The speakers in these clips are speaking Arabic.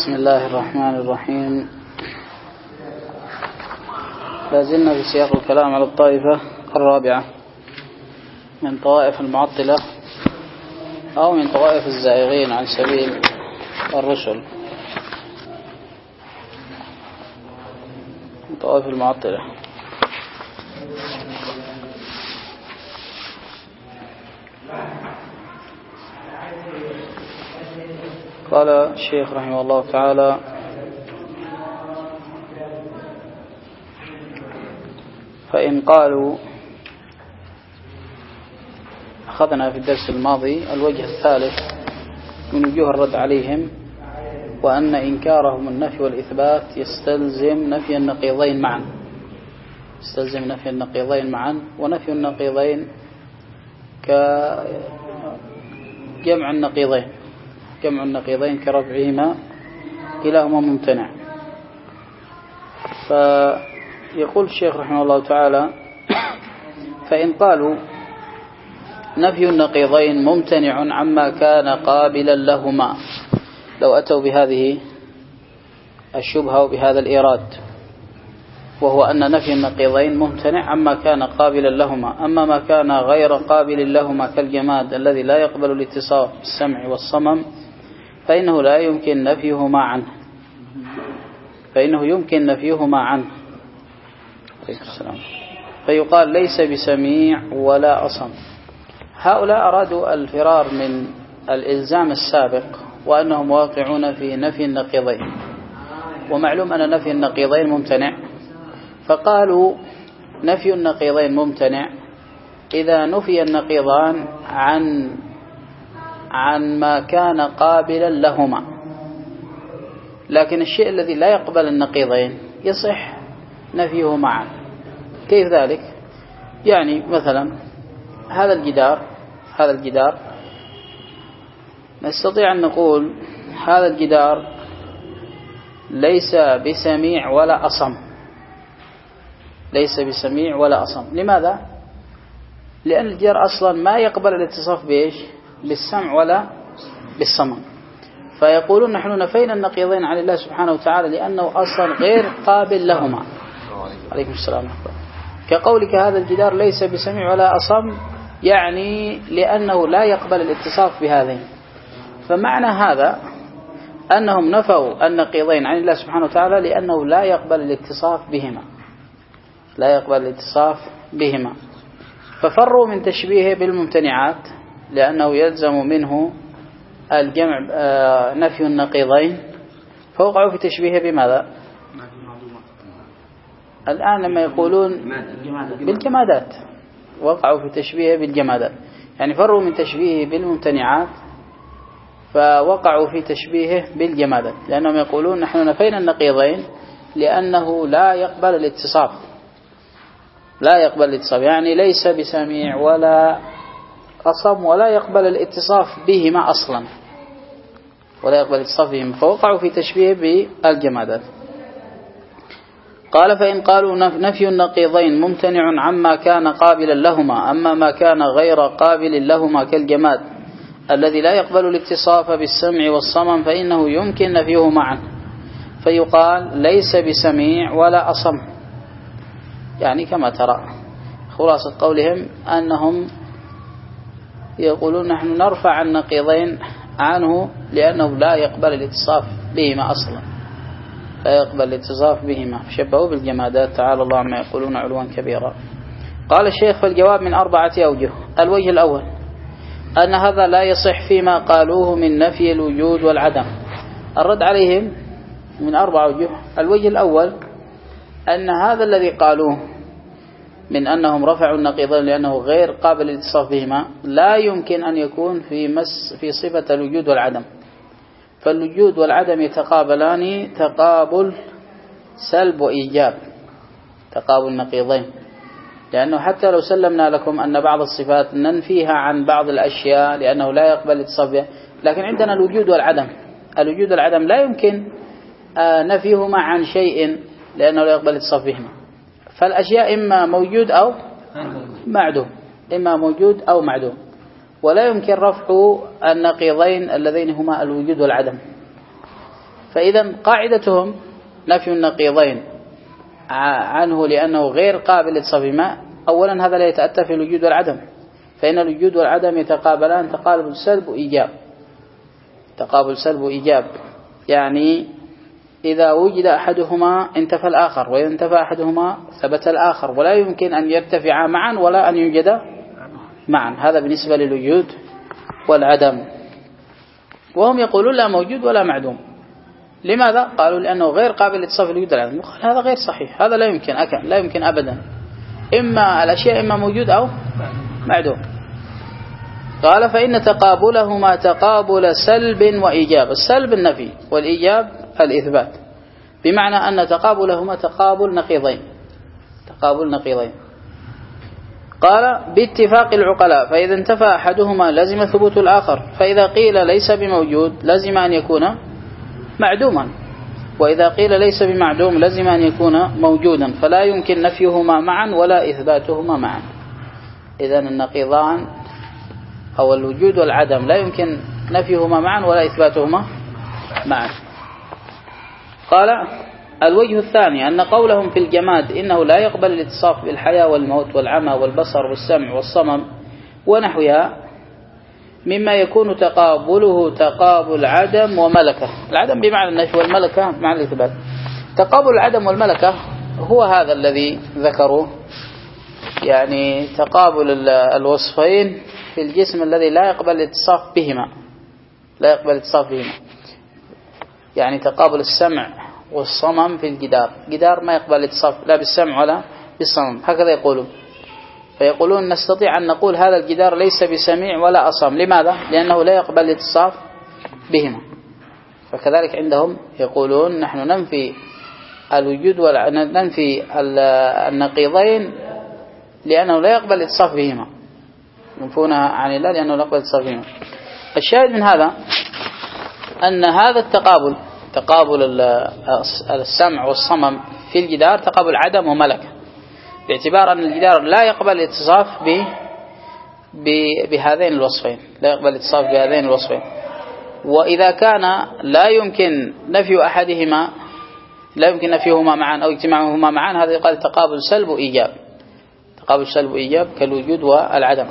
بسم الله الرحمن الرحيم. لازلنا في سياق الكلام على الطائفة الرابعة من طوائف المعطلة أو من طوائف الزائغين عن سبيل الرسل، من طوائف المعطلة. قال الشيخ رحمه الله تعالى: فإن قالوا، أخذنا في الدرس الماضي الوجه الثالث من وجوه الرد عليهم، وأن إنكارهم النفي والإثبات يستلزم نفي النقيضين معا، يستلزم نفي النقيضين معا، ونفي النقيضين كجمع النقيضين، جمع النقيضين كربعهما كلاهما ممتنع. فيقول الشيخ رحمه الله تعالى: فإن قالوا نفي النقيضين ممتنع عما كان قابلا لهما، لو أتوا بهذه الشبهة وبهذا الإيراد، وهو أن نفي النقيضين ممتنع عما كان قابلا لهما، أما ما كان غير قابل لهما كالجماد الذي لا يقبل الاتصاف بالسمع والصمم فإنه لا يمكن نفيهما عنه، فإنه يمكن نفيهما عنه. فيقال ليس بسميع ولا أصم. هؤلاء أرادوا الفرار من الإلزام السابق، وأنهم واقعون في نفي النقيضين، ومعلوم أن نفي النقيضين ممتنع، فقالوا نفي النقيضين ممتنع إذا نفي النقيضان عن ما كان قابلا لهما، لكن الشيء الذي لا يقبل النقيضين يصح نفيه معا. كيف ذلك؟ يعني مثلا هذا الجدار نستطيع أن نقول هذا الجدار ليس بسميع ولا أصم، ليس بسميع ولا أصم. لماذا؟ لأن الجدار أصلا ما يقبل الاتصاف بإيش؟ بالسمع ولا بالصمم. فيقولون نحن نفينا النقيضين عن الله سبحانه وتعالى لأنه أصلا غير قابل لهما. عليكم السلام. كقولك هذا الجدار ليس بسميع ولا أصم، يعني لأنه لا يقبل الاتصاف بهذين. فمعنى هذا أنهم نفوا النقيضين عن الله سبحانه وتعالى لأنه لا يقبل الاتصاف بهما، لا يقبل الاتصاف بهما. ففروا من تشبيهه بالممتنعات لأنه يلزم منه الجمع نفي النقيضين، فوقعوا في تشبيهه بماذا؟ الآن لما يقولون بالجمادات، وقعوا في تشبيهه بالجمادات، يعني فروا من تشبيهه بالممتنعات فوقعوا في تشبيهه بالجمادات، لأنهم يقولون نحن نفينا النقيضين لأنه لا يقبل الاتصاف، لا يقبل الاتصاف، يعني ليس بسميع ولا أصم ولا يقبل الاتصاف بهما أصلا، ولا يقبل الاتصاف بهما، فوقعوا في تشبيه بالجمادات. قال: فإن قالوا نفي النقيضين ممتنع عما كان قابلا لهما، أما ما كان غير قابل لهما كالجماد الذي لا يقبل الاتصاف بالسمع والصمم فإنه يمكن نفيه معا، فيقال ليس بسميع ولا أصم. يعني كما ترى خلاصة قولهم أنهم يقولون نحن نرفع النقيضين عنه لأنه لا يقبل الاتصاف بهما أصلا، لا يقبل الاتصاف بهما، شبهوا بالجمادات. تعالى الله عما يقولون علوا كبيرا. قال الشيخ: فالجواب من 4 أوجه. الوجه الأول أن هذا لا يصح فيما قالوه من نفي الوجود والعدم. الرد عليهم من 4 أوجه. الوجه الأول أن هذا الذي قالوه من أنهم رفعوا النقيضين لأنه غير قابل للاتصاف بهما لا يمكن أن يكون في صفة الوجود والعدم، فالوجود والعدم يتقابلان تقابل سلب وإيجاب، تقابل النقيضين، لأنه حتى لو سلمنا لكم أن بعض الصفات ننفيها عن بعض الأشياء لأنه لا يقبل الاتصاف بها، لكن عندنا الوجود والعدم، الوجود والعدم لا يمكن نفيهما عن شيء لأنه لا يقبل الاتصاف بهما، فالأشياء إما موجود أو معدوم، إما موجود أو معدوم، ولا يمكن رفع النقيضين اللذين هما الوجود والعدم. فإذا قاعدتهم نفي النقيضين عنه لأنه غير قابل لاتصاف بهما. أولا هذا لا يتأتى في الوجود والعدم، فإن الوجود والعدم يتقابلان تقابل سلب وإيجاب، تقابل سلب وإيجاب، يعني إذا وجد أحدهما انتفى الآخر، وإذا انتفى أحدهما ثبت الآخر، ولا يمكن أن يرتفعا معا ولا أن يوجد معا. هذا بالنسبة للوجود والعدم. وهم يقولون لا موجود ولا معدوم. لماذا؟ قالوا لأنه غير قابل لاتصاف الوجود والعدم. هذا غير صحيح، هذا لا يمكن أبدا، إما الأشياء إما موجود أو معدوم. قال فإن تقابلهما تقابل سلب وإيجاب، السلب النفي والإيجاب الإثبات، بمعنى أن تقابلهما تقابل نقيضين، تقابل نقيضين. قال باتفاق العقلاء، فإذا انتفى أحدهما لزم ثبوت الآخر، فإذا قيل ليس بموجود لزم أن يكون معدوما، وإذا قيل ليس بمعدوم لزم أن يكون موجودا، فلا يمكن نفيهما معا ولا إثباتهما معا. إذن النقيضان أو الوجود والعدم لا يمكن نفيهما معا ولا إثباتهما معا. قال الوجه الثاني أن قولهم في الجماد إنه لا يقبل الاتصاف بالحياة والموت والعمى والبصر والسمع والصمم ونحوها مما يكون تقابله تقابل عدم وملكة. العدم بمعنى النفي والملكة مع الإثبات. تقابل العدم والملكة هو هذا الذي ذكروه، يعني تقابل الوصفين في الجسم الذي لا يقبل الاتصاف بهما، لا يقبل الاتصاف بهما، يعني تقابل السمع والصمم في الجدار، جدار ما يقبل الاتصاف لا بالسمع ولا بالصمم، هكذا يقولون. فيقولون نستطيع أن نقول هذا الجدار ليس بسميع ولا أصم. لماذا؟ لأنه لا يقبل الاتصاف بهما. فكذلك عندهم يقولون نحن ننفي الوجود وننفي النقيضين لأنه لا يقبل الاتصاف بهما، ينفونها عن الله لأنه لا يقبل الاتصاف بهما. الشاهد من هذا أن هذا التقابل، تقابل السمع والصمم في الجدار تقابل عدم وملكة، باعتبار أن الجدار لا يقبل الاتصاف بهذين الوصفين، لا يقبل الاتصاف بهذين الوصفين. وإذا كان لا يمكن نفي أحدهما، لا يمكن نفيهما معا أو اجتماعهما معا، هذا يقال تقابل سلب وإيجاب، تقابل سلب وإيجاب كالوجود والعدم.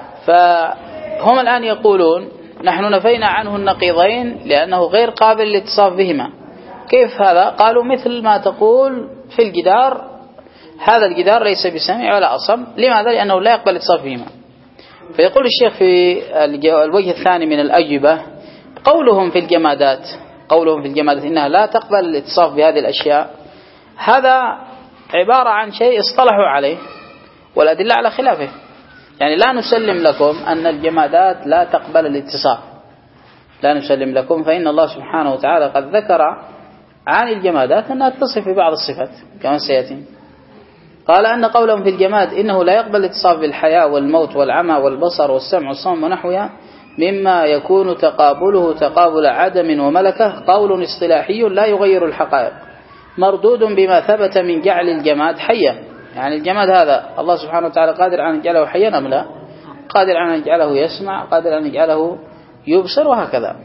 فهم الآن يقولون نحن نفينا عنه النقيضين لأنه غير قابل للاتصاف بهما. كيف هذا؟ قالوا مثل ما تقول في الجدار، هذا الجدار ليس بسميع ولا أصم. لماذا؟ لأنه لا يقبل الاتصاف بهما. فيقول الشيخ في الوجه الثاني من الأجوبة قولهم في الجمادات، قولهم في الجمادات إنها لا تقبل الاتصاف بهذه الأشياء، هذا عبارة عن شيء اصطلحوا عليه والأدلة على خلافه. يعني لا نسلم لكم أن الجمادات لا تقبل الاتصاف، لا نسلم لكم، فإن الله سبحانه وتعالى قد ذكر عن الجمادات أنها تصف ببعض الصفات كما سيأتي. قال أن قولهم في الجماد إنه لا يقبل الاتصاف بالحياة والموت والعمى والبصر والسمع والصم ونحوها مما يكون تقابله تقابل عدم وملكة قول اصطلاحي لا يغير الحقائق، مردود بما ثبت من جعل الجماد حيا. يعني الجماد هذا الله سبحانه وتعالى قادر أن يجعله حيا أم لا؟ قادر أن يجعله يسمع، قادر أن يجعله يبصر، وهكذا.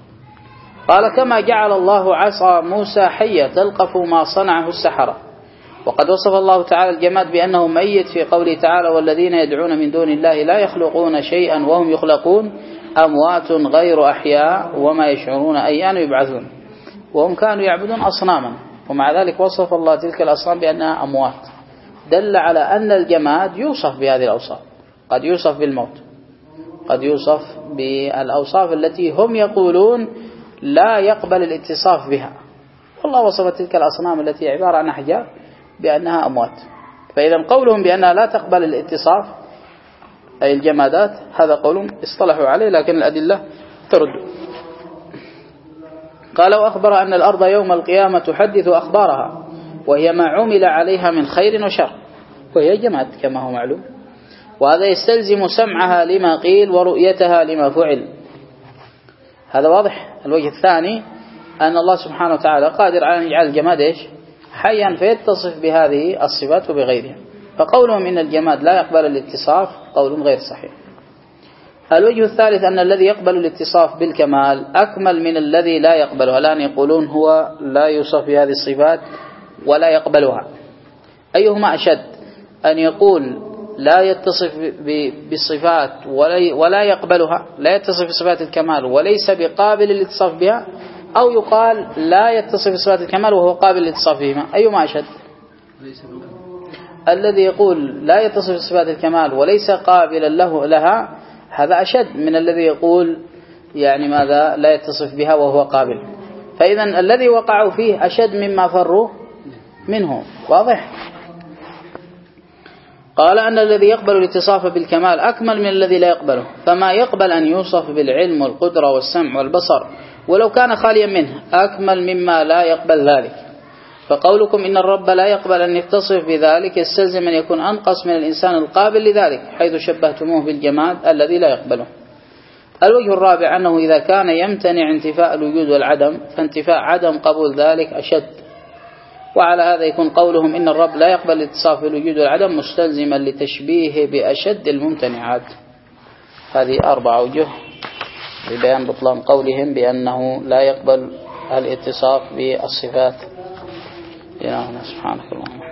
قال كما جعل الله عصا موسى حية تلقف ما صنعه السحرة. وقد وصف الله تعالى الجماد بأنه ميت في قوله تعالى والذين يدعون من دون الله لا يخلقون شيئا وهم يخلقون أموات غير أحياء وما يشعرون أيان يبعثون. وهم كانوا يعبدون أصناما، ومع ذلك وصف الله تلك الأصنام بأنها أموات، دل على أن الجماد يوصف بهذه الأوصاف، قد يوصف بالموت، قد يوصف بالأوصاف التي هم يقولون لا يقبل الاتصاف بها. والله وصف تلك الأصنام التي عبارة عن أحجار بأنها أموات. فإذا قولهم بأنها لا تقبل الاتصاف أي الجمادات هذا قول اصطلحوا عليه، لكن الأدلة ترد. قال وأخبر أن الأرض يوم القيامة تحدث أخبارها وهي ما عمل عليها من خير وشر، وهي جماد كما هو معلوم، وهذا يستلزم سمعها لما قيل ورؤيتها لما فعل. هذا واضح. الوجه الثاني أن الله سبحانه وتعالى قادر على أن يجعل الجماد إيش؟ حيا، فيتصف بهذه الصفات وبغيرها. فقولهم إن الجماد لا يقبل الاتصاف قول غير صحيح. الوجه الثالث أن الذي يقبل الاتصاف بالكمال أكمل من الذي لا يقبلها. الآن يقولون هو لا يوصف بهذه الصفات ولا يقبلها، أيهما أشد؟ أن يقول لا يتصف بالصفات ولا يقبلها، لا يتصف بصفات الكمال وليس بقابل للاتصاف بها، أو يقال لا يتصف بصفات الكمال وهو قابل للاتصاف بهما، أيهما أشد؟ الذي يقول لا يتصف بصفات الكمال وليس قابلا لها هذا أشد من الذي يقول يعني ماذا لا يتصف بها وهو قابل. فإذا الذي وقعوا فيه أشد مما فروا منه. واضح؟ قال أن الذي يقبل الاتصاف بالكمال أكمل من الذي لا يقبله، فما يقبل أن يوصف بالعلم والقدرة والسمع والبصر ولو كان خاليا منه أكمل مما لا يقبل ذلك. فقولكم إن الرب لا يقبل أن يتصف بذلك يستلزم أن يكون أنقص من الإنسان القابل لذلك، حيث شبهتموه بالجماد الذي لا يقبله. الوجه الرابع أنه إذا كان يمتنع انتفاء الوجود والعدم فانتفاء عدم قبول ذلك أشد، وعلى هذا يكون قولهم إن الرب لا يقبل الاتصاف بالوجود والعدم مستلزما لتشبيهه بأشد الممتنعات. هذه 4 أوجه لبيان بطلان قولهم بأنه لا يقبل الاتصاف بالصفات. سبحانك اللهم